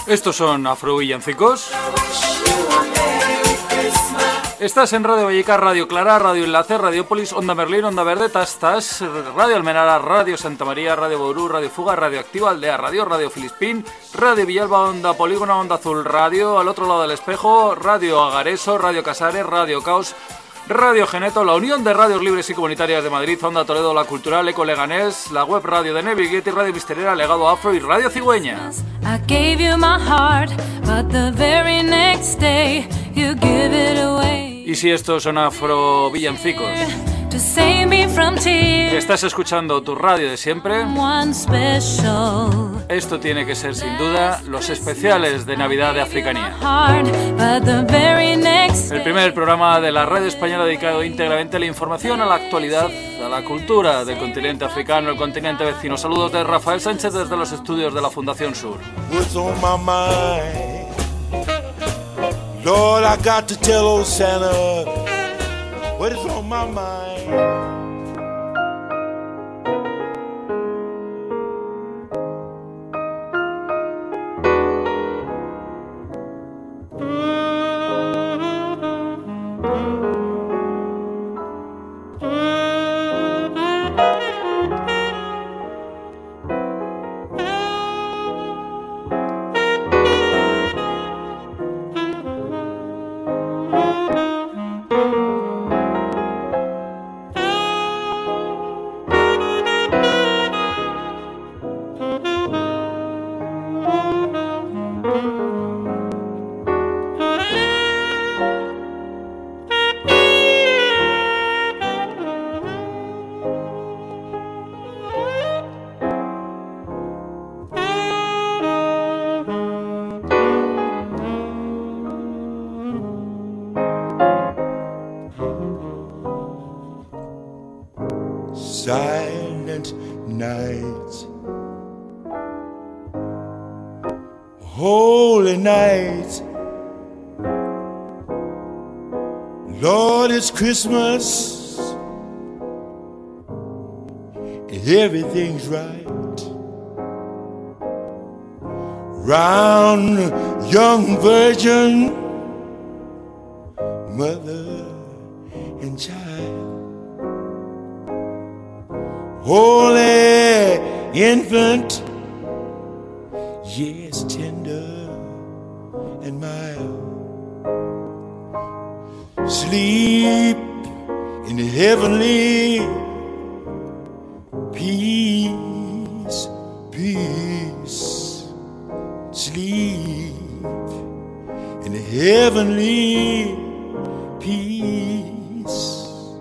Estos son afrovillancicos. Estás en Radio Vallecas, Radio Clara, Radio Enlace, Radiopolis, Onda Merlín, Onda Verde, Tastas, Radio Almenara, Radio Santa María, Radio Bourú, Radio Fuga, Radio Activa, Aldea Radio, Radio Filispín, Radio Villalba, Onda Polígono, Onda Azul, Radio Al Otro Lado del Espejo, Radio Agareso, Radio Casares, Radio Caos, Radio Geneto, la Unión de Radios Libres y Comunitarias de Madrid, Onda Toledo, La Cultural, Eco Leganés, la web Radio de Neviguete, Radio Misterera, Legado Afro y Radio Cigüeña. I gave you my heart, but the very next day you give it away. Y si estos son afrovillancicos, estás escuchando tu radio de siempre. Esto tiene que ser sin duda los especiales de Navidad de Africanía. El primer programa de la radio española dedicado íntegramente a la información, a la actualidad, a la cultura del continente africano, el continente vecino. Saludos de Rafael Sánchez desde los estudios de la Fundación Sur. Lord, I got to tell old Santa what is on my mind. Silent nights, holy nights, Lord, it's Christmas and everything's right. Round young virgin, mother and child. Holy infant, yes, tender and mild. Sleep in the heavenly peace, peace. Sleep in the heavenly peace.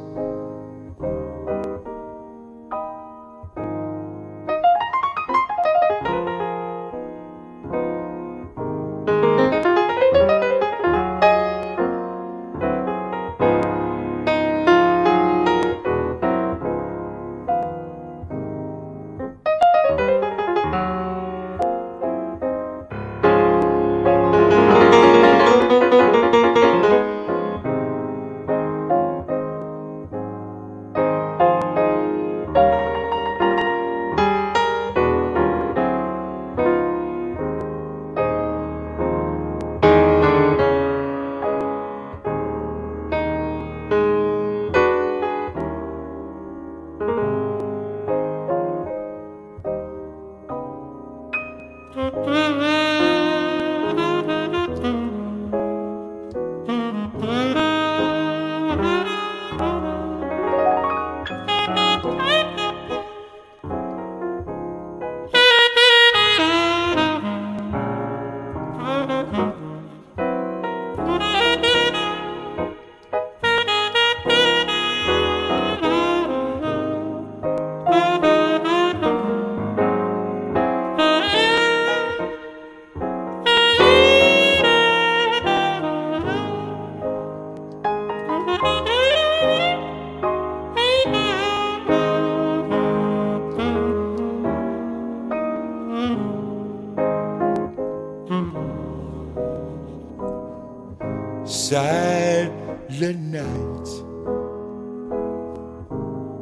Silent night,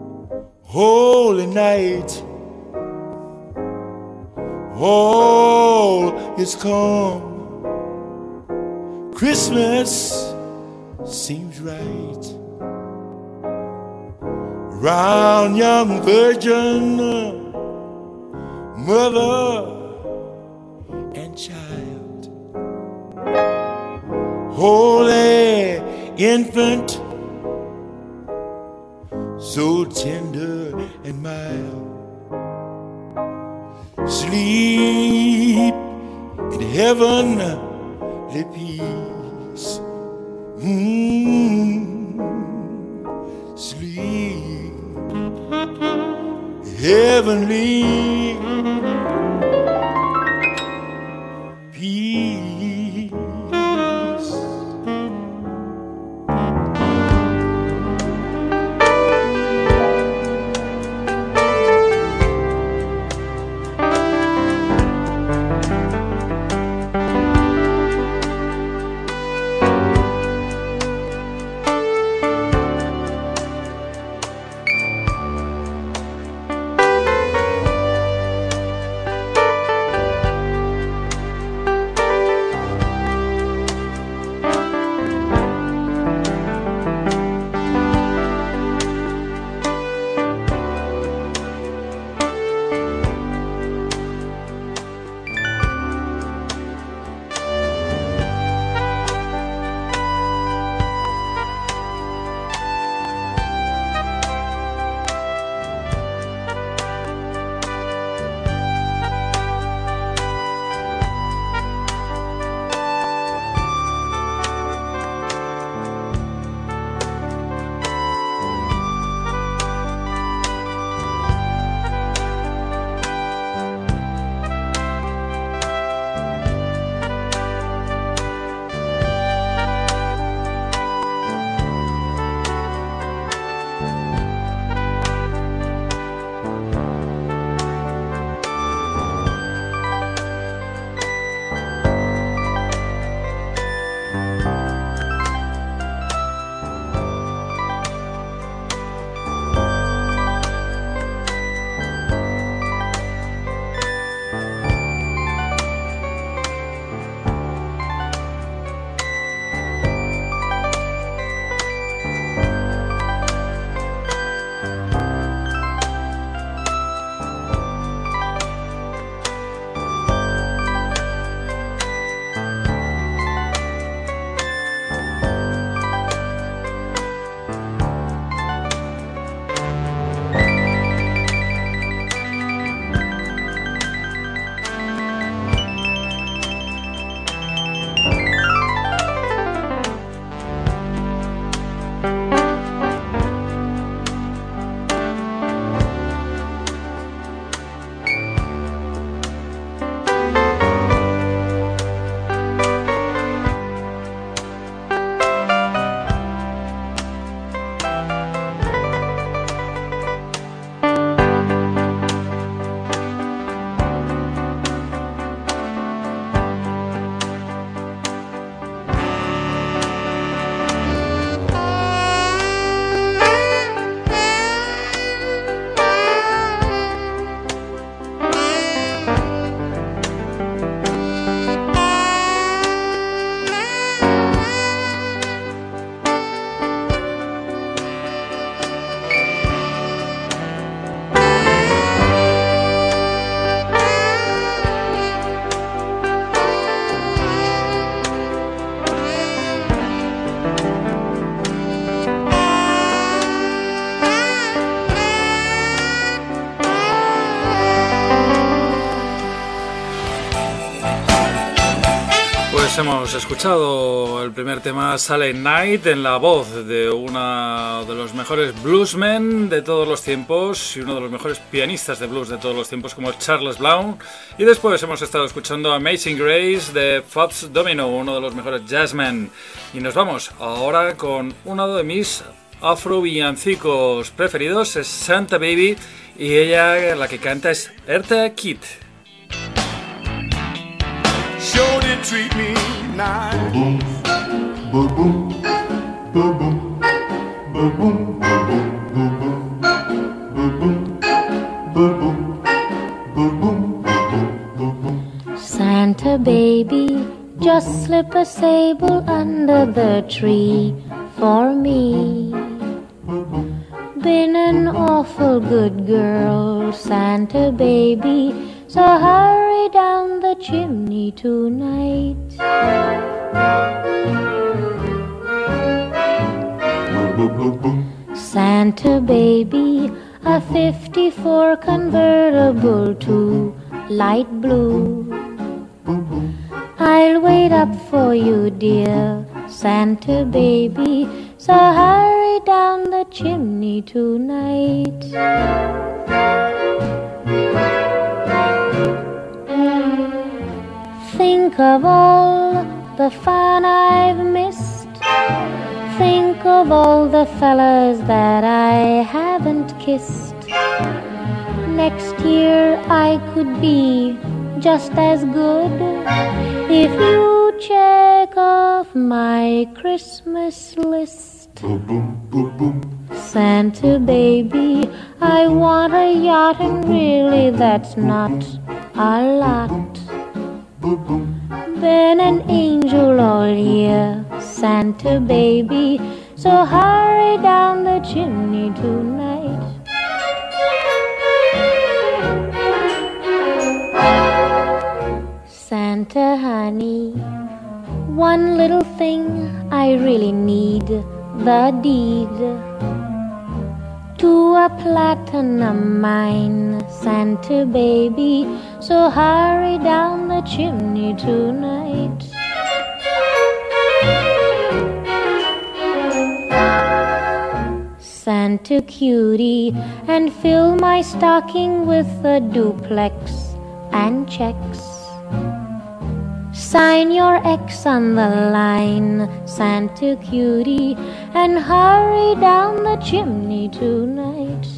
holy night, oh fall is come. Christmas seems right. Round young virgin, mother and child, holy infant, so tender and mild. Sleep in heavenly peace. Sleep heavenly peace. Hemos escuchado el primer tema, Silent Night, en la voz de uno de los mejores bluesmen de todos los tiempos y uno de los mejores pianistas de blues de todos los tiempos, como Charles Blount. Y después hemos estado escuchando Amazing Grace de Fats Domino, uno de los mejores jazzmen. Y nos vamos ahora con uno de mis afro-villancicos preferidos, es Santa Baby, y ella la que canta es Eartha Kitt. Sure did treat me nice. Boom, boom, boom, boom, boom, boom, boom, boom, boom, boom, boom. Santa baby, just slip a sable under the tree for me. Been an awful good girl, Santa baby, so hurry down the chimney tonight. Santa baby, a 54 convertible to light blue. I'll wait up for you, dear Santa baby, so hurry down the chimney tonight. Think of all the fun I've missed. Think of all the fellas that I haven't kissed. Next year I could be just as good if you check off my Christmas list. Santa baby, I want a yacht, and really that's not a lot. Been an angel all year, Santa baby, so hurry down the chimney tonight. Santa honey, one little thing I really need, the deed to a platinum mine, Santa baby, so hurry down the chimney tonight. Santa cutie, and fill my stocking with a duplex and checks. Sign your X on the line, Santa cutie, and hurry down the chimney tonight.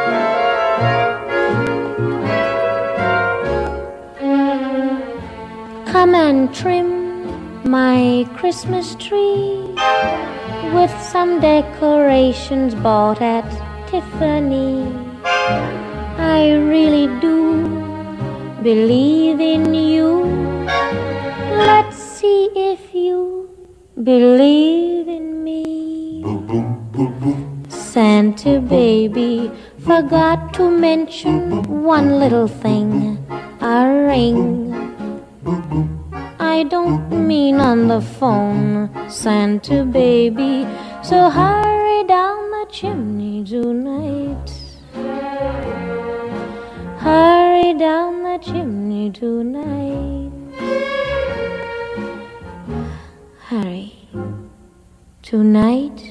Come and trim my Christmas tree with some decorations bought at Tiffany. I really do believe in you. Let's see if you believe in me. Santa baby, forgot to mention one little thing, a ring. I don't mean on the phone, Santa baby, so hurry down the chimney tonight. Hurry down the chimney tonight. Hurry. Tonight.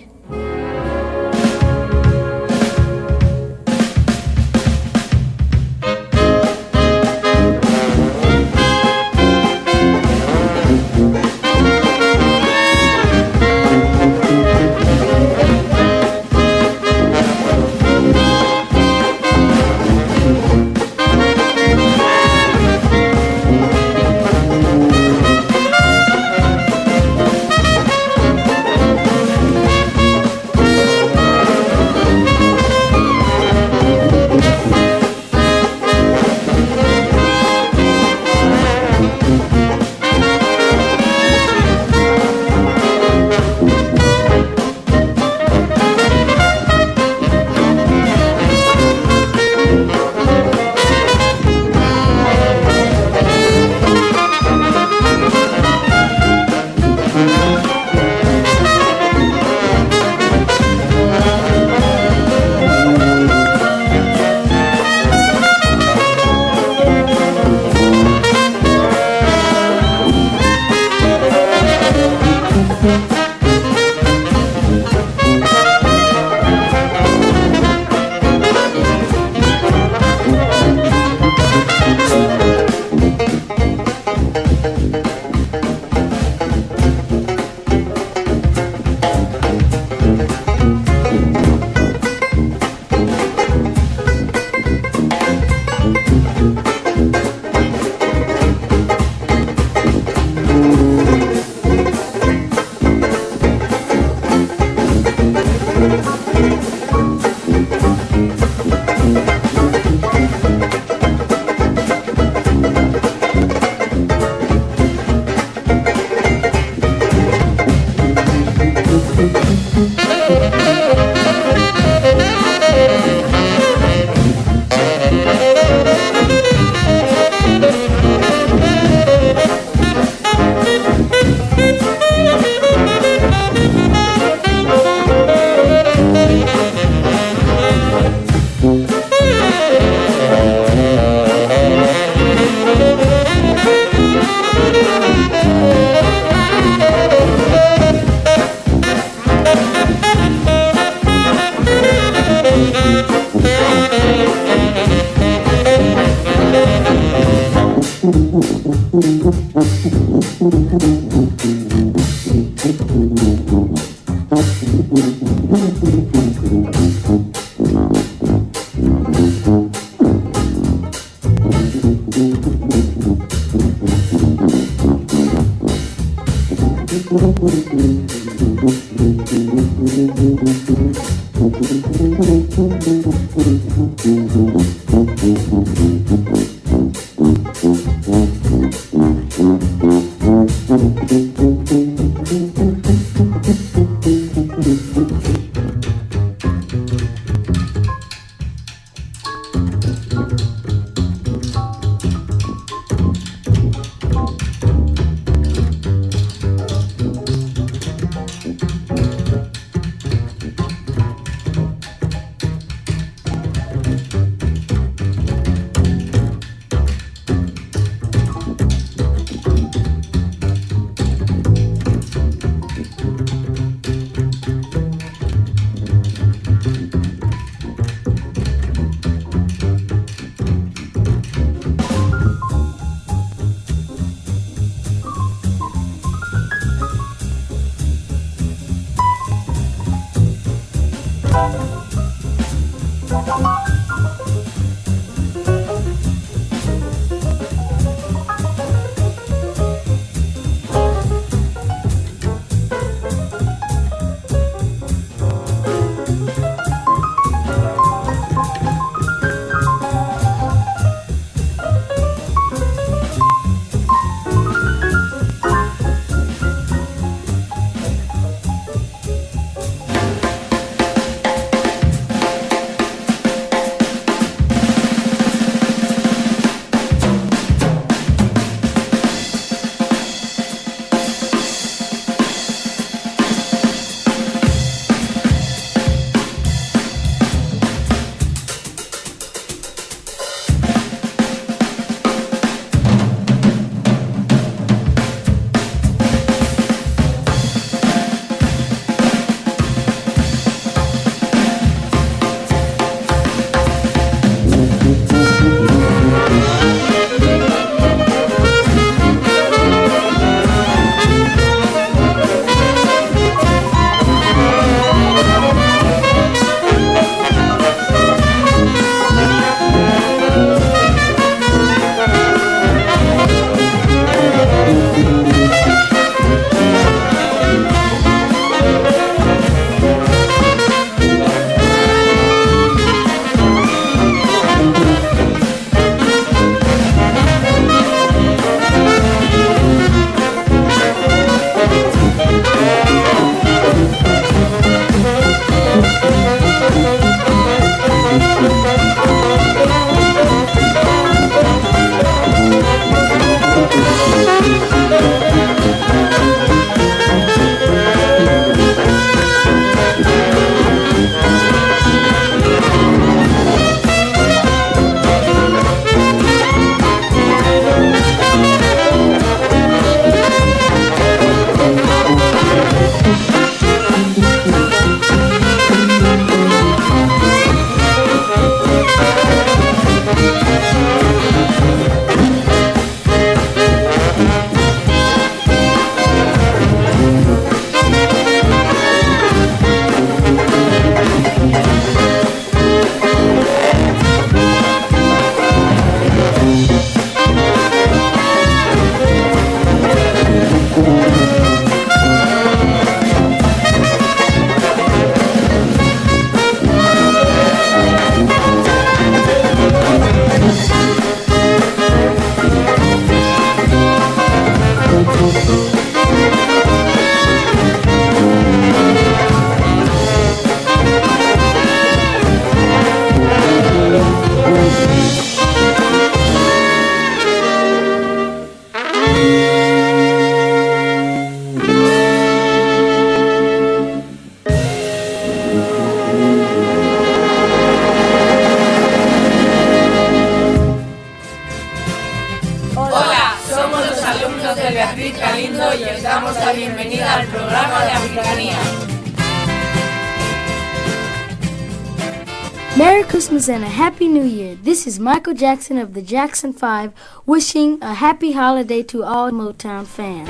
Merry Christmas and a Happy New Year. This is Michael Jackson of the Jackson 5 wishing a happy holiday to all Motown fans.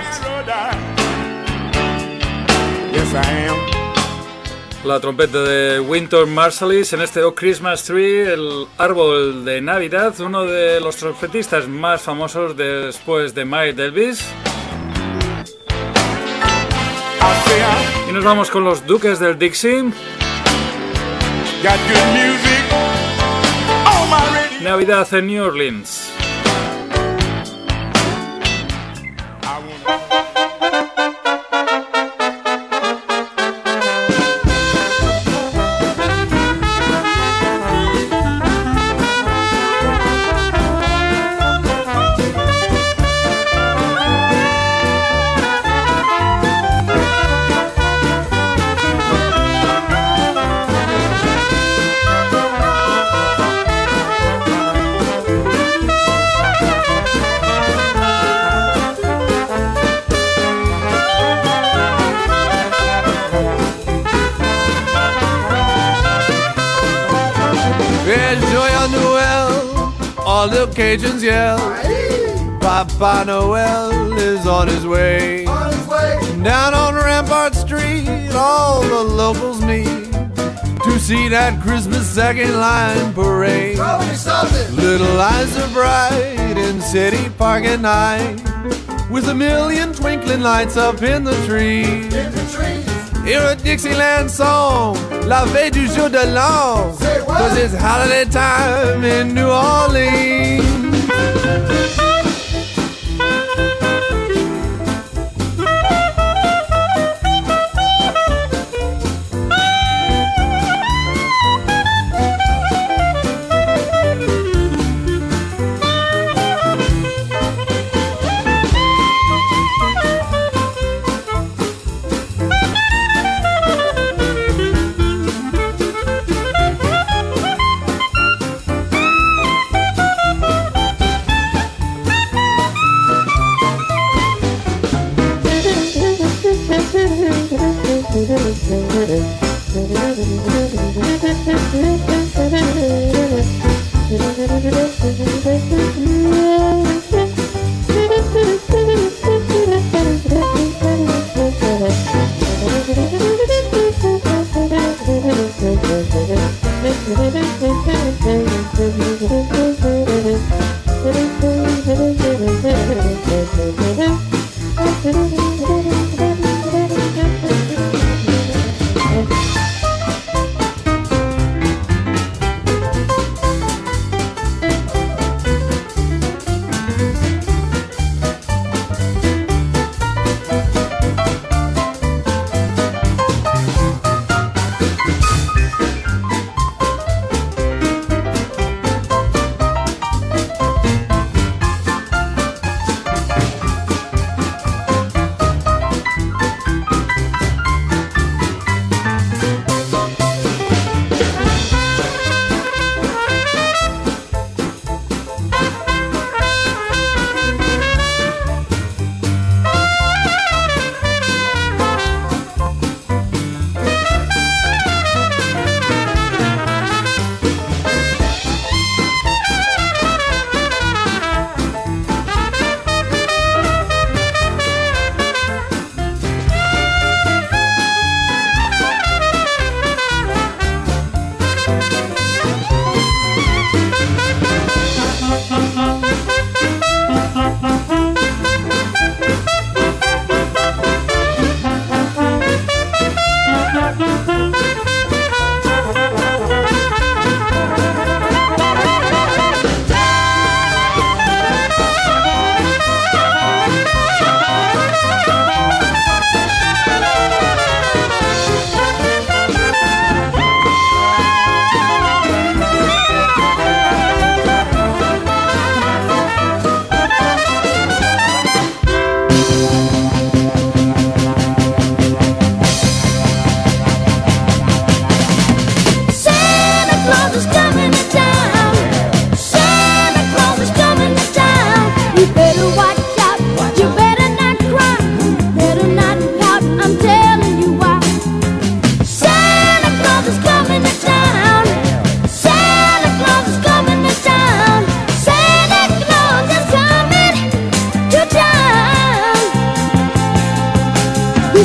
Yes, I am. La trompeta de Wynton Marsalis en este Oh Christmas Tree, el árbol de Navidad, uno de los trompetistas más famosos después de Miles Davis. Y nos vamos con los Duques del Dixie. Got good music on my radio. Navidad en New Orleans. All the Cajuns yell, Papa Noel is on his way. Down on Rampart Street, all the locals meet to see that Christmas second line parade. Little eyes are bright in City Park at night, with a million twinkling lights up in the trees. Hear a Dixieland song, La Veille du Jour de l'An, 'cause it's holiday time in New Orleans.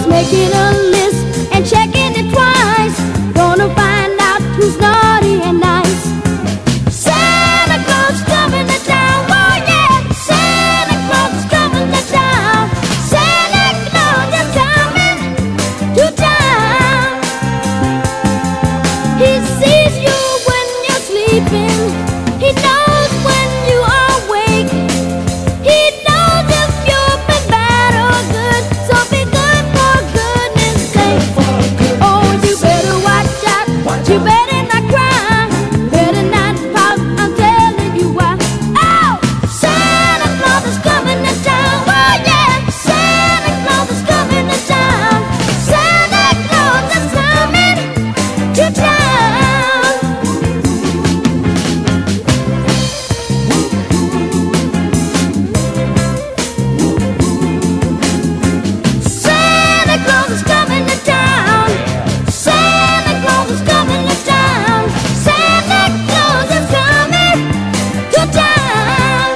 making a list and checking it twice. Gonna find out who's naughty and nice. Santa Claus coming to town, oh yeah. Santa Claus is coming to town. Santa Claus is coming to town. He sees you when you're sleeping. He knows when you are awake. He knows if you've been bad or good. So be good for goodness sake. Oh, you better watch out. You better not cry. Better not pout. I'm telling you why. Oh, Santa Claus is coming to town. Oh yeah, Santa Claus is coming to town. Santa Claus is coming to town. Santa Claus is coming to town. Santa Claus is coming to town. Santa Claus is coming to town.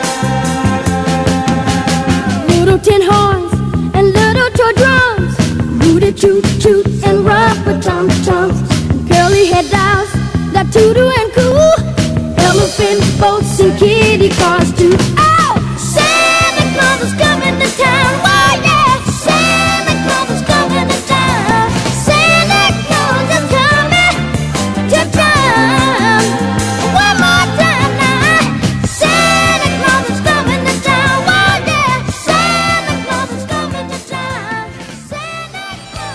Little tin horns and little toy drums, rooty toot toot and rubber tum tums, curly head dolls that toodle and coo, elephant boats and kitty cars too. Oh, Santa Claus is coming to town. Oh yeah, Santa Claus is coming to town. Santa Claus is coming to town. One more time now. Santa Claus is coming to town. Oh yeah, Santa Claus is coming to town. Santa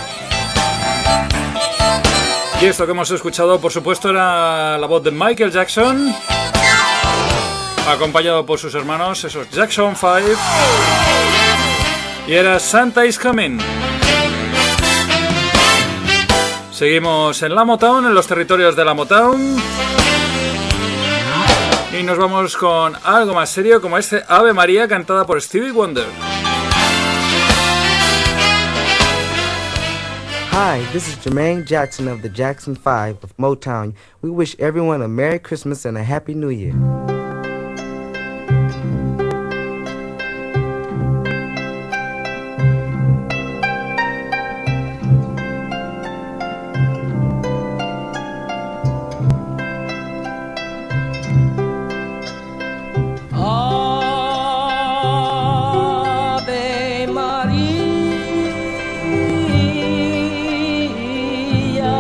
Claus. Y esto que hemos escuchado, por supuesto, era la voz de Michael Jackson, acompañado por sus hermanos, esos Jackson 5, y era Santa is Coming. Seguimos en la Motown, en los territorios de la Motown, y nos vamos con algo más serio como este Ave María cantada por Stevie Wonder. Hi, this is Jermaine Jackson of the Jackson 5 of Motown. We wish everyone a Merry Christmas and a Happy New Year. Ave Maria,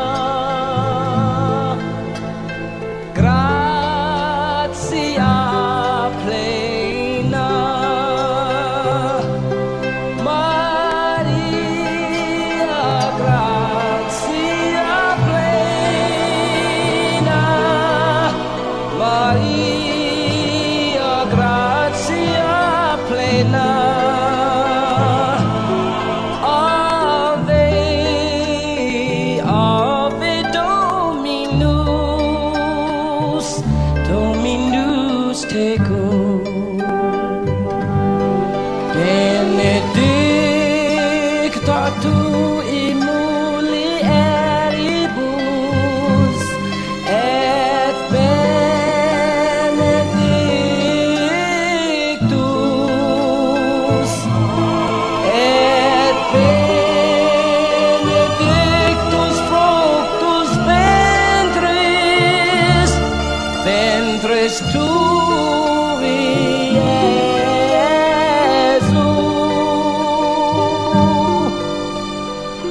gratia plena, Maria, gratia plena, Maria, gratia plena. Ave, Ave Dominus, Dominus tecum, benedicta tu in mulieribus, et benedictus, et benedictus fructus ventris, ventris tui, Iesu.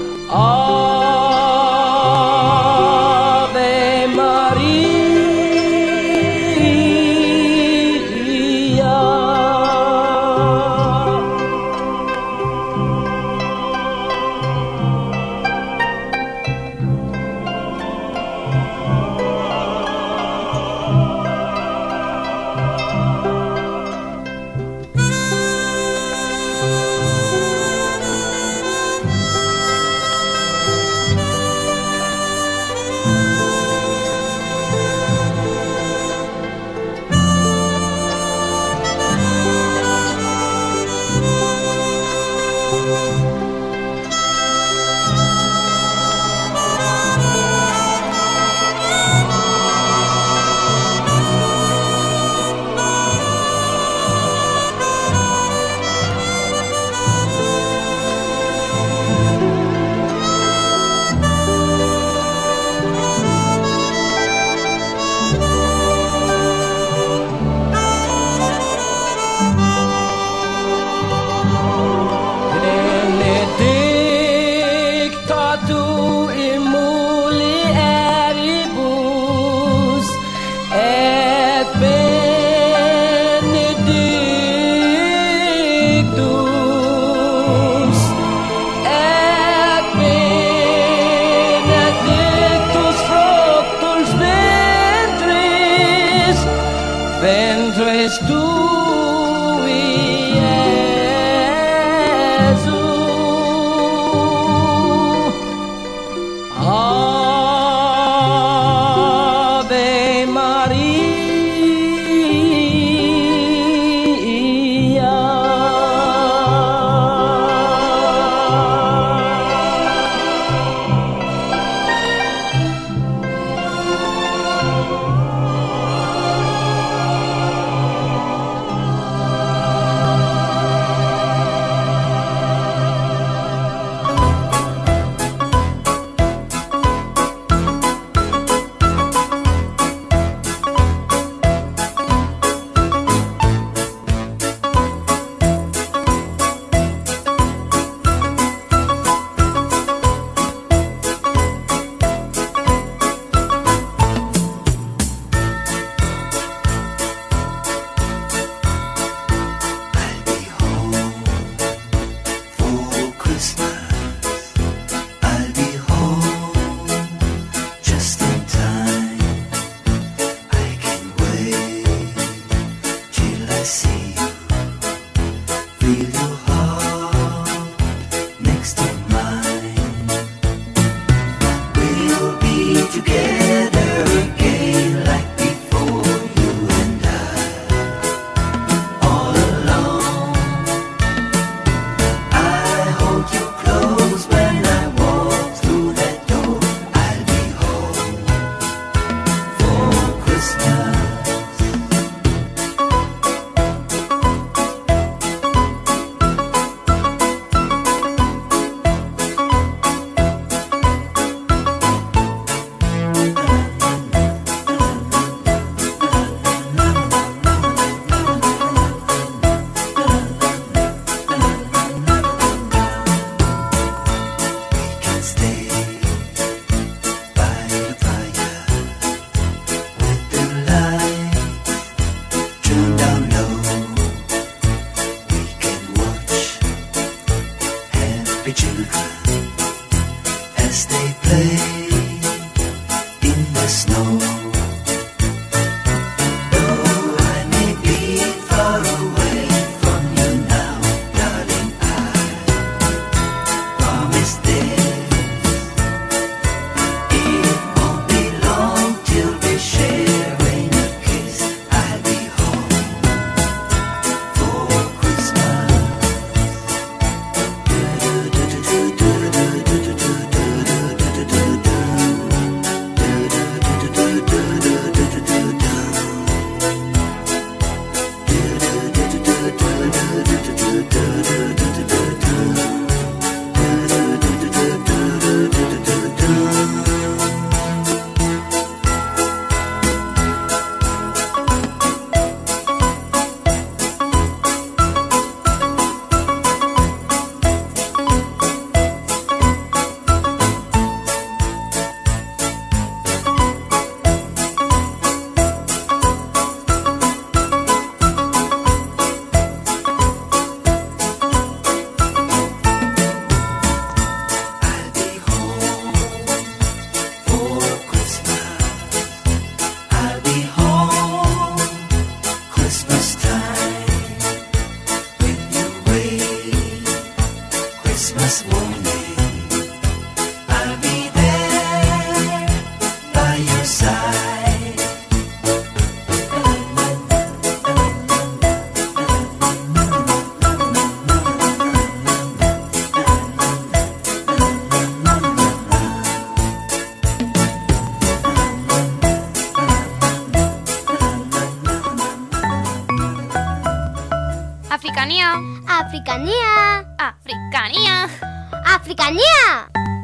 Africanía. Africanía. Africanía. Africanía.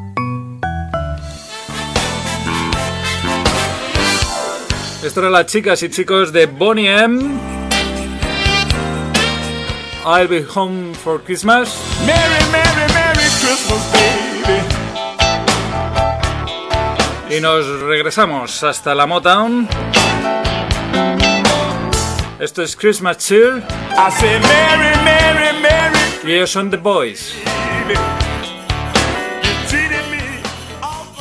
Esto eran las chicas y chicos de Boney M. I'll be home for Christmas. Merry, Merry, Merry Christmas, baby. Y nos regresamos hasta la Motown. Esto es Christmas Cheer. I say Merry, Merry, Merry. Y ellos son The Boys. Baby. You treated me awful.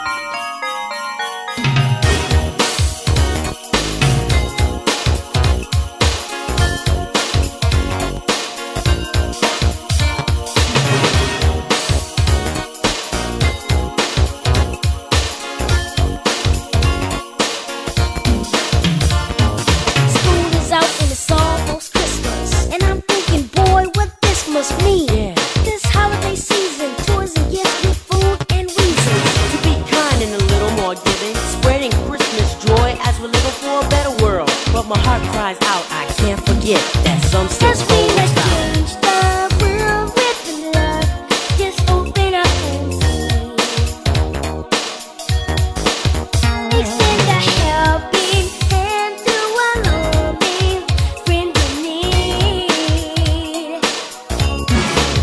School is out and it's almost Christmas, and I'm thinking, boy, what this must mean. Yeah. This holiday season, toys and gifts with food and reasons. To be kind and a little more giving, spreading Christmas joy as we're living for a better world. But my heart cries out, I can't forget that some still Cause we hold let's us down. change the world with the love. Just open up and see. Extend a helping hand to a loving friend in need.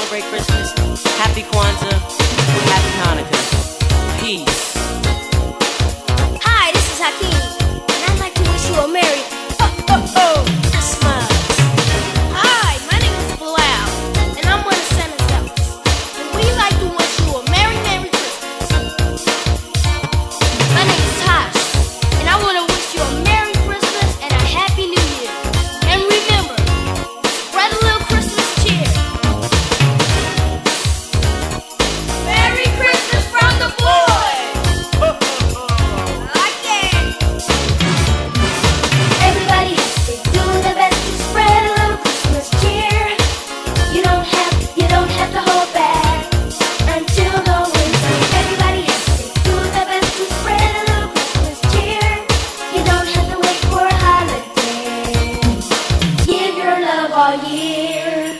celebrate Christmas. Happy Kwanzaa, happy Hanukkah. Peace. Hi, this is Hakeem, and I'd like to wish you a Merry Christmas. Hi, my name is Bilal, and I'm one of Santa's helpers. And we'd like to wish you a Merry Christmas. My name is Tosh, and I want to wish you a Merry Christmas and a Happy New Year. And remember, spread a little Christmas cheer. Merry Christmas from the boys. Everybody has to do their best to spread a little Christmas cheer. You don't have to hold back until the winter. Everybody has to do their best to spread a little Christmas cheer. You don't have to wait for a holiday. Give your love all year.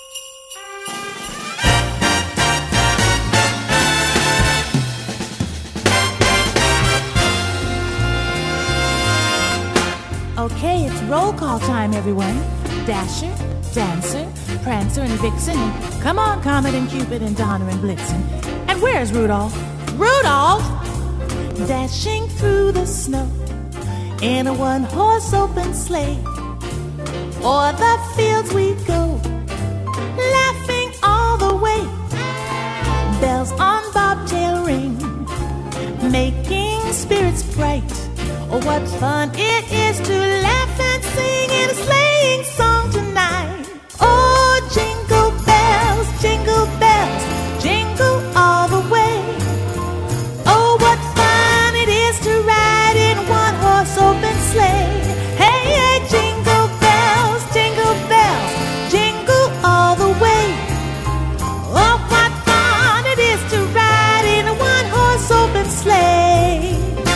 Okay, it's roll call time, everyone. Dasher, Dancer, Prancer, and Vixen, and come on, Comet and Cupid and Donner and Blitzen. And where's Rudolph? Rudolph! Dashing through the snow in a one-horse open sleigh. O'er the fields we go, laughing all the way. Bells on bobtail ring, making spirits bright. Oh, what fun it is to laugh and sing in a sleighing song tonight. Oh, jingle bells, jingle all the way. Oh, what fun it is to ride in one horse open sleigh. Hey, hey, jingle bells, jingle all the way. Oh, what fun it is to ride in a one horse open sleigh.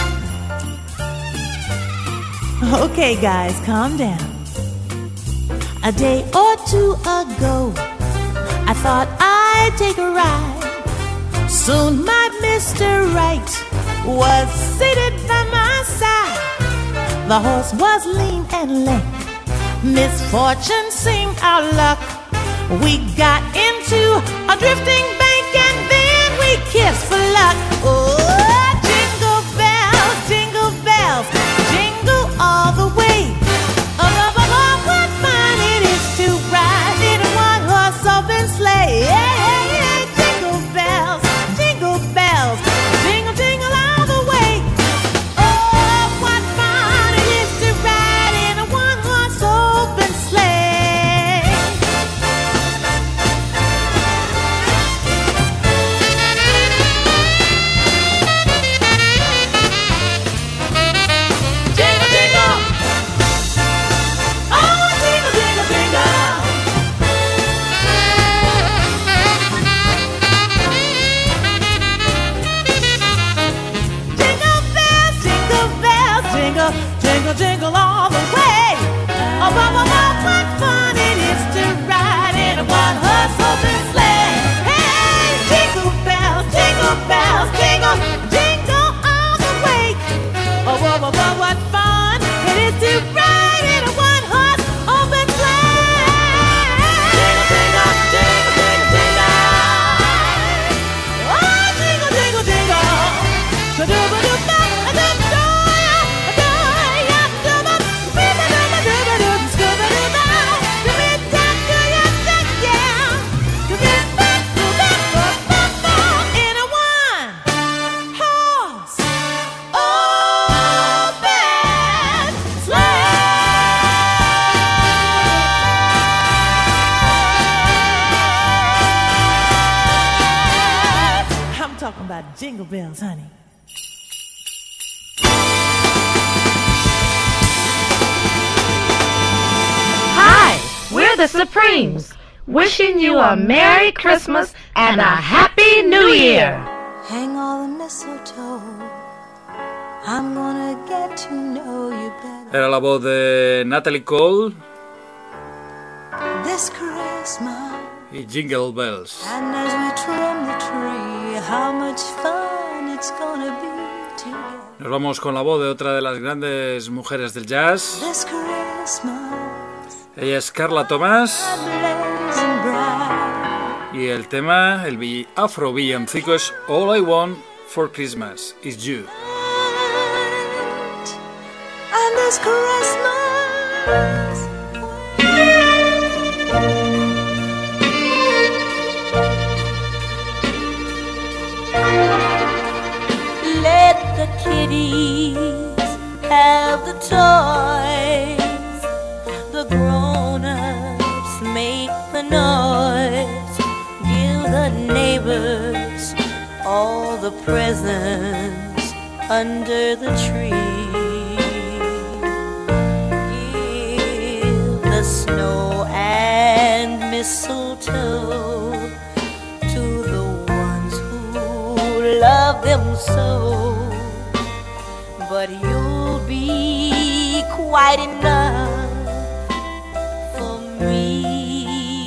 Okay, guys, calm down. A day or two ago, I thought I'd take a ride. Soon my Mr. Right was seated by my side. The horse was lean and lank. Misfortune seemed our luck. We got into a drifting bank and then we kissed for luck. Oh, jingle bells, jingle all the way. Oh, what fun it is to ride in a one-horse open sleigh. Hey, hey, hey, jingle bells, jingle all the way. Oh, what fun it is to ride in a one-horse open sleigh. Jingle, jingle. Oh, jingle, jingle, jingle. Jingle, jingle all the way. Oh, what fun it is to ride in a one-horse open sleigh. Hey, jingle bells, jingle all the way. Oh, what fun it is to ride in a one-horse open sleigh. Jingle, jingle, jingle. Oh, jingle, jingle. Jingle bells, honey. Hi, we're the Supremes, wishing you a Merry Christmas and a Happy New Year. Hang all the mistletoe, I'm gonna get to know you better. Era la voz de Natalie Cole This Christmas, y Jingle Bells. and as we trim the tree, how much fun it's gonna be together. Nos vamos con la voz de otra de las grandes mujeres del jazz. This Christmas, Ella es Carla Thomas. blazing bright. Y el tema, el afro villancico es All I Want for Christmas is You. And this Christmas, let the kiddies have the toys, the grown-ups make the noise, give the neighbors all the presents under the tree, give the snow and mistletoe to the ones who love them so. But you'll be quite enough for me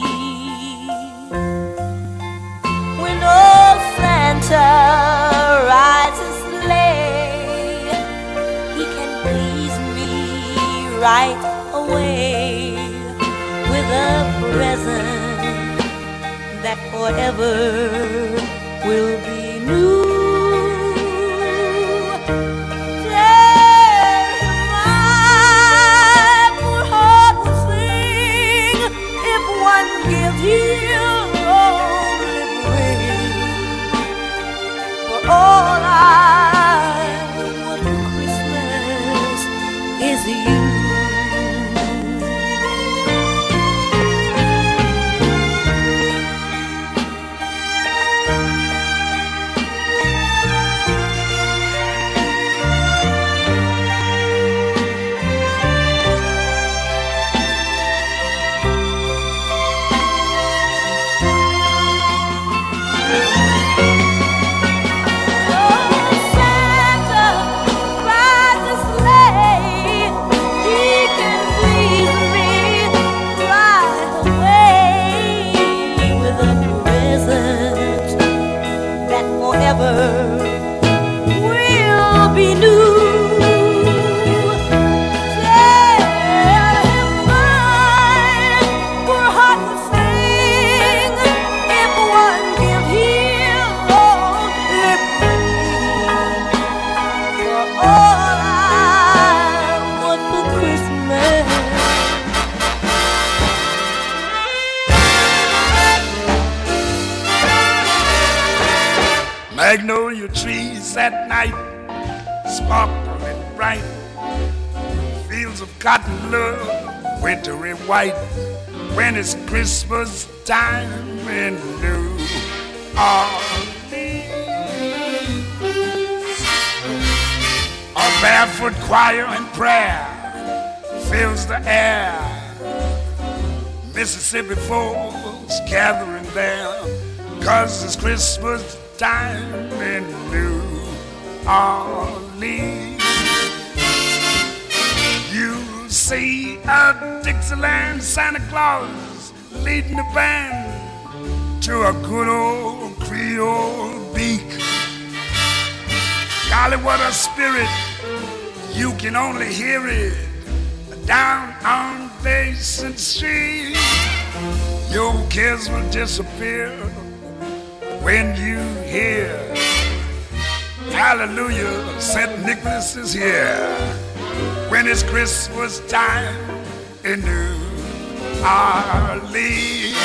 when old Santa rides his sleigh. He can please me right away with a present that forever will be new. All I want for Christmas is you. Will be new. Tell him my poor heart will sing if one give him all liberty. For all I want for Christmas. Magnolia trees at night, sparkling bright. Fields of cotton love, wintry white. When it's Christmas time in New Orleans, a barefoot choir and prayer fills the air. Mississippi folks gathering there, 'cause it's Christmas time in New Orleans. You see a Dixieland Santa Claus leading the band to a good old Creole beak. Golly, what a spirit, you can only hear it down on Basin Street. Your cares will disappear when you hear hallelujah, St. Nicholas is here. When it's Christmas time in New Orleans.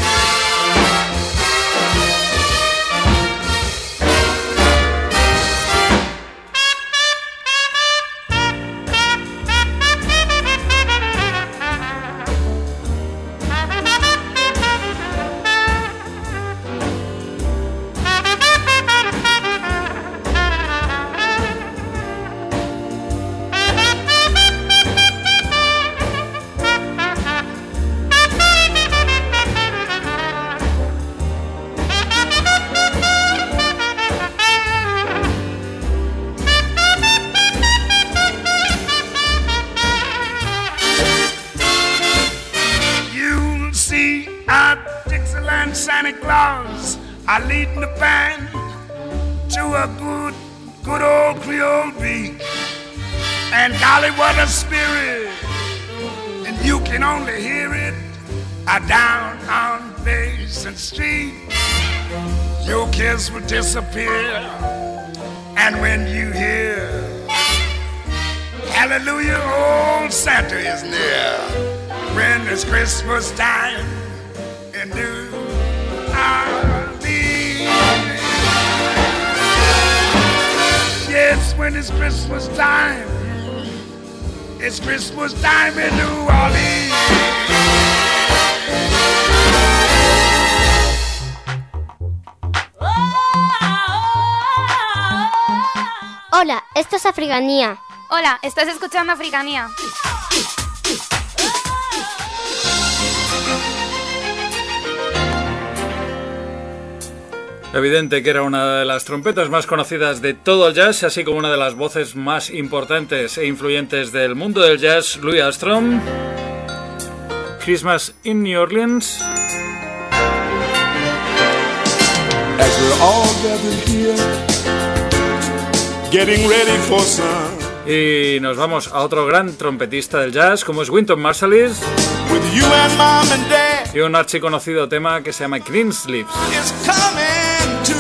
Santa Claus are leading the band to a good old Creole beat. And golly, what a spirit! And you can only hear it down on Basin Street, your kids will disappear. And when you hear hallelujah, old Santa is near. When it's Christmas time in New Orleans. Yes, when it's Christmas time. It's Christmas time in New Orleans. Hola, esto es Africanía. Hola, estás escuchando Africanía. Evidente que era una de las trompetas más conocidas de todo el jazz, así como una de las voces más importantes e influyentes del mundo del jazz, Louis Armstrong. Christmas in New Orleans. As we're all gathered here, getting ready for some. Y nos vamos a otro gran trompetista del jazz, como es Wynton Marsalis, With you and Mom and Dad, y un archiconocido tema que se llama Greensleeves. it's coming to.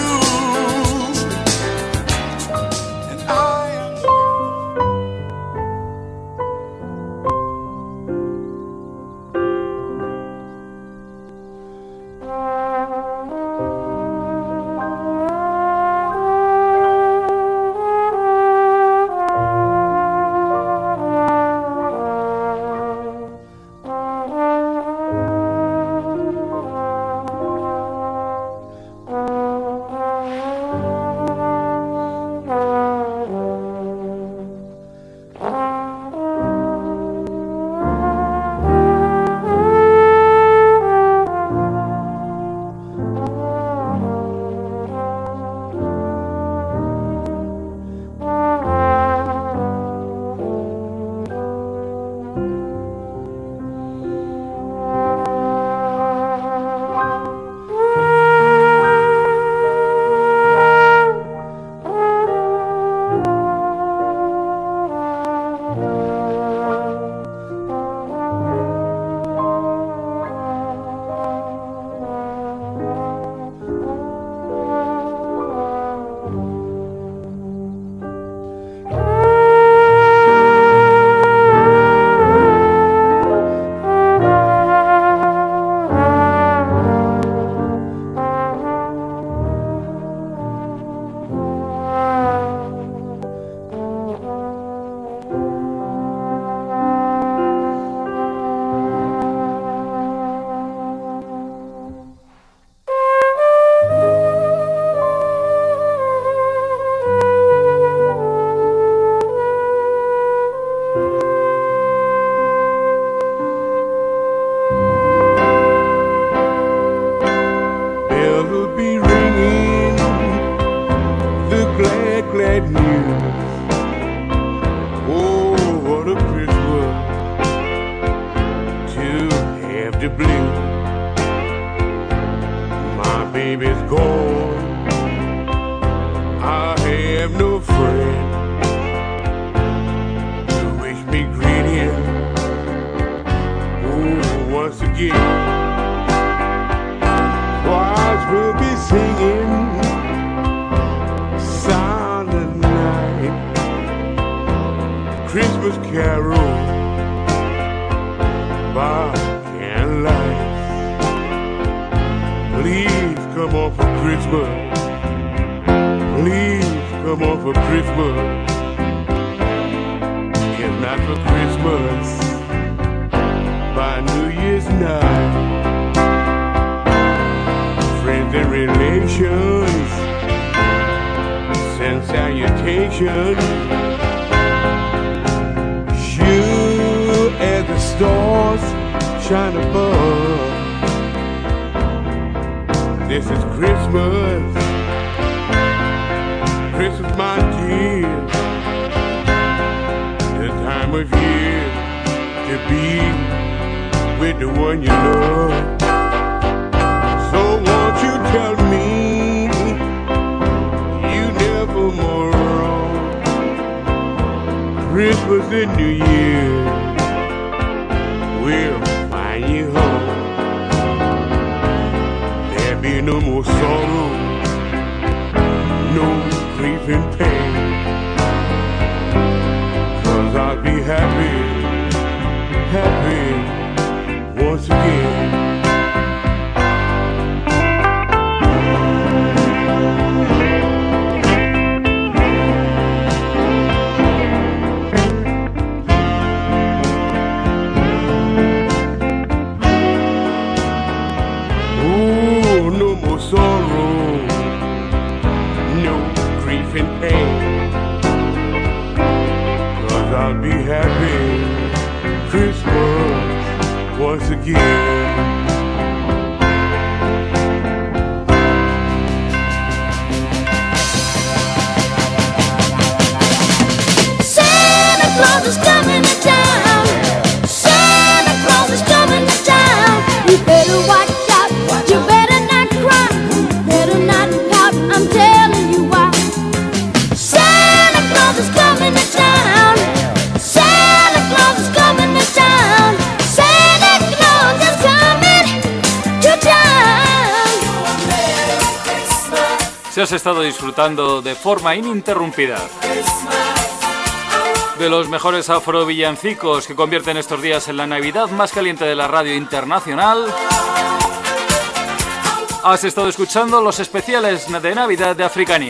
And I am. the blue. My baby's gone. I have no friend to wish me greeting. Oh, once again, choirs will be singing Silent Night, Christmas carol by candlelight. Please come on for Christmas. Please come on for Christmas. If not for Christmas, by New Year's night. Friends and relations send salutations. Sure as the stars shine above. This is Christmas. Christmas, my dear, the time of year to be with the one you love. So won't you tell me you never more wrong? Christmas and New Year will find you home. be no more sorrow, no grief and pain. 'Cause I'll be happy, happy once again. Sorrow, no grief and pain, 'cause I'll be happy Christmas once again. Santa Claus is coming to town. Santa Claus is coming to town. You better watch out. You better not cry. Better not pout. I'm telling you why. Santa Claus is coming to town. Santa Claus is coming to town. Santa Claus is coming to town. Si has estado disfrutando de forma ininterrumpida de los mejores afrovillancicos que convierten estos días en la Navidad más caliente de la radio internacional, has estado escuchando los especiales de Navidad de Africania.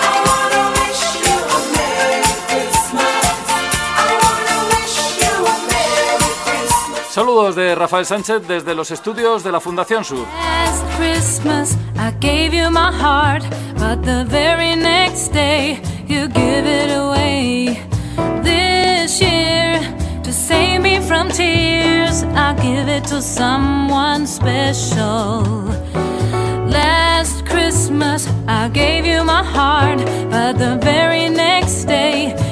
Saludos de Rafael Sánchez desde los estudios de la Fundación Sur. Last Christmas I gave you my heart, but the very next day you give it away. This year, to save me from tears, I'll give it to someone special. Last Christmas I gave you my heart, but the very next day